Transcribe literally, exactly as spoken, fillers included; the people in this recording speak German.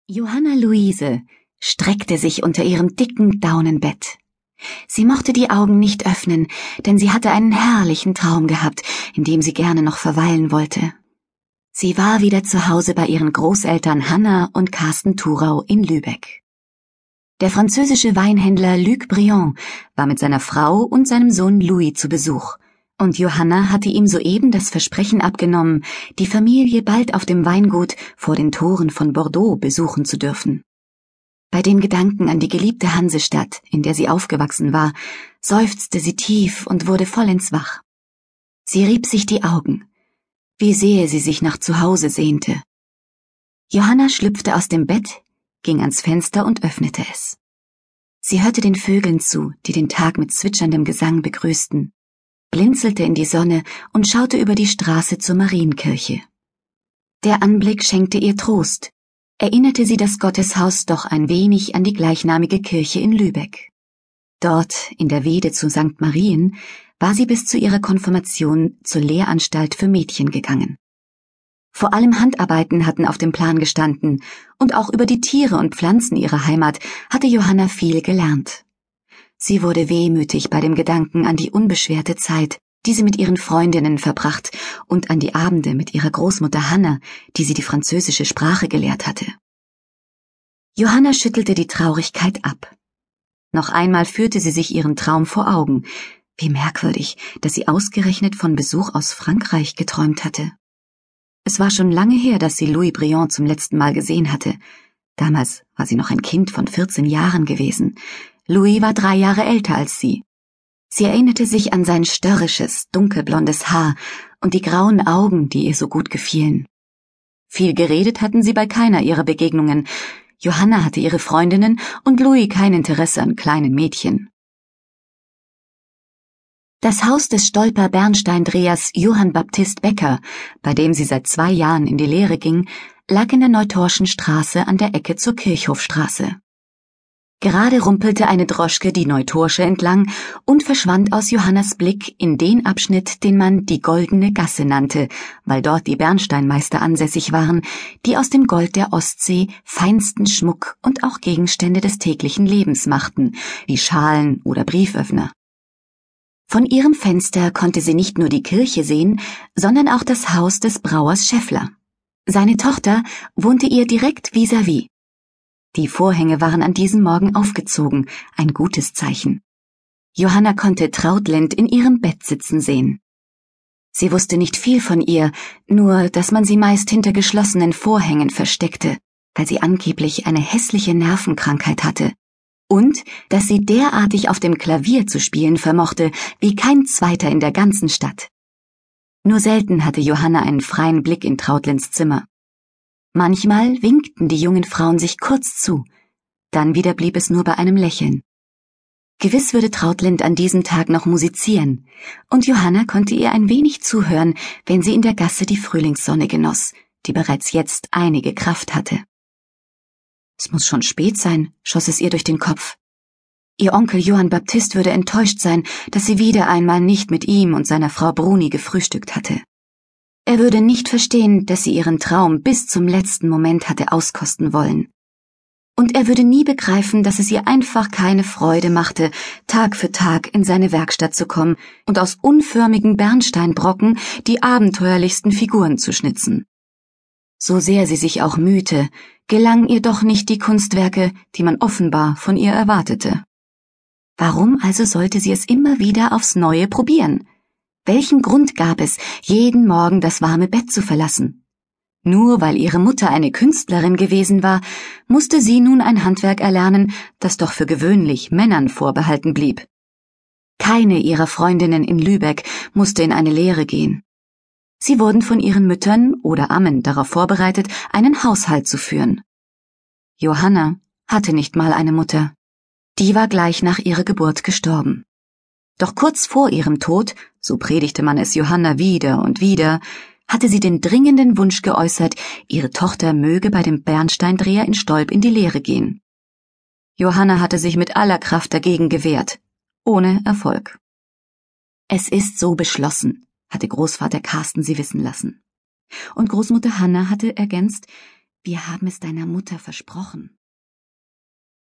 Johanna Luise streckte sich unter ihrem dicken Daunenbett. Sie mochte die Augen nicht öffnen, denn sie hatte einen herrlichen Traum gehabt, in dem sie gerne noch verweilen wollte. Sie war wieder zu Hause bei ihren Großeltern Hanna und Carsten Thurau in Lübeck. Der französische Weinhändler Luc Briand war mit seiner Frau und seinem Sohn Louis zu Besuch, und Johanna hatte ihm soeben das Versprechen abgenommen, die Familie bald auf dem Weingut vor den Toren von Bordeaux besuchen zu dürfen. Bei dem Gedanken an die geliebte Hansestadt, in der sie aufgewachsen war, seufzte sie tief und wurde vollends wach. Sie rieb sich die Augen, wie sehr sie sich nach Zuhause sehnte. Johanna schlüpfte aus dem Bett, ging ans Fenster und öffnete es. Sie hörte den Vögeln zu, die den Tag mit zwitscherndem Gesang begrüßten, blinzelte in die Sonne und schaute über die Straße zur Marienkirche. Der Anblick schenkte ihr Trost, erinnerte sie das Gotteshaus doch ein wenig an die gleichnamige Kirche in Lübeck. Dort, in der Wede zu Sankt Marien, war sie bis zu ihrer Konfirmation zur Lehranstalt für Mädchen gegangen. Vor allem Handarbeiten hatten auf dem Plan gestanden, und auch über die Tiere und Pflanzen ihrer Heimat hatte Johanna viel gelernt. Sie wurde wehmütig bei dem Gedanken an die unbeschwerte Zeit, die sie mit ihren Freundinnen verbracht, und an die Abende mit ihrer Großmutter Hanna, die sie die französische Sprache gelehrt hatte. Johanna schüttelte die Traurigkeit ab. Noch einmal führte sie sich ihren Traum vor Augen. Wie merkwürdig, dass sie ausgerechnet von Besuch aus Frankreich geträumt hatte. Es war schon lange her, dass sie Louis Briand zum letzten Mal gesehen hatte. Damals war sie noch ein Kind von vierzehn Jahren gewesen. Louis war drei Jahre älter als sie. Sie erinnerte sich an sein störrisches, dunkelblondes Haar und die grauen Augen, die ihr so gut gefielen. Viel geredet hatten sie bei keiner ihrer Begegnungen. Johanna hatte ihre Freundinnen und Louis kein Interesse an kleinen Mädchen. Das Haus des Stolper-Bernsteindrehers Johann Baptist Becker, bei dem sie seit zwei Jahren in die Lehre ging, lag in der Neutorschen Straße an der Ecke zur Kirchhofstraße. Gerade rumpelte eine Droschke die Neutorsche entlang und verschwand aus Johannas Blick in den Abschnitt, den man die Goldene Gasse nannte, weil dort die Bernsteinmeister ansässig waren, die aus dem Gold der Ostsee feinsten Schmuck und auch Gegenstände des täglichen Lebens machten, wie Schalen oder Brieföffner. Von ihrem Fenster konnte sie nicht nur die Kirche sehen, sondern auch das Haus des Brauers Schäffler. Seine Tochter wohnte ihr direkt vis-à-vis. Die Vorhänge waren an diesem Morgen aufgezogen, ein gutes Zeichen. Johanna konnte Trautlind in ihrem Bett sitzen sehen. Sie wusste nicht viel von ihr, nur dass man sie meist hinter geschlossenen Vorhängen versteckte, weil sie angeblich eine hässliche Nervenkrankheit hatte, und dass sie derartig auf dem Klavier zu spielen vermochte, wie kein zweiter in der ganzen Stadt. Nur selten hatte Johanna einen freien Blick in Trautlinds Zimmer. Manchmal winkten die jungen Frauen sich kurz zu, dann wieder blieb es nur bei einem Lächeln. Gewiss würde Trautlind an diesem Tag noch musizieren, und Johanna konnte ihr ein wenig zuhören, wenn sie in der Gasse die Frühlingssonne genoss, die bereits jetzt einige Kraft hatte. Es muss schon spät sein, schoss es ihr durch den Kopf. Ihr Onkel Johann Baptist würde enttäuscht sein, dass sie wieder einmal nicht mit ihm und seiner Frau Bruni gefrühstückt hatte. Er würde nicht verstehen, dass sie ihren Traum bis zum letzten Moment hatte auskosten wollen. Und er würde nie begreifen, dass es ihr einfach keine Freude machte, Tag für Tag in seine Werkstatt zu kommen und aus unförmigen Bernsteinbrocken die abenteuerlichsten Figuren zu schnitzen. So sehr sie sich auch mühte, gelangen ihr doch nicht die Kunstwerke, die man offenbar von ihr erwartete. Warum also sollte sie es immer wieder aufs Neue probieren? Welchen Grund gab es, jeden Morgen das warme Bett zu verlassen? Nur weil ihre Mutter eine Künstlerin gewesen war, musste sie nun ein Handwerk erlernen, das doch für gewöhnlich Männern vorbehalten blieb. Keine ihrer Freundinnen in Lübeck musste in eine Lehre gehen. Sie wurden von ihren Müttern oder Ammen darauf vorbereitet, einen Haushalt zu führen. Johanna hatte nicht mal eine Mutter. Die war gleich nach ihrer Geburt gestorben. Doch kurz vor ihrem Tod, so predigte man es Johanna wieder und wieder, hatte sie den dringenden Wunsch geäußert, ihre Tochter möge bei dem Bernsteindreher in Stolp in die Lehre gehen. Johanna hatte sich mit aller Kraft dagegen gewehrt, ohne Erfolg. Es ist so beschlossen, hatte Großvater Carsten sie wissen lassen. Und Großmutter Hanna hatte ergänzt, Wir haben es deiner Mutter versprochen.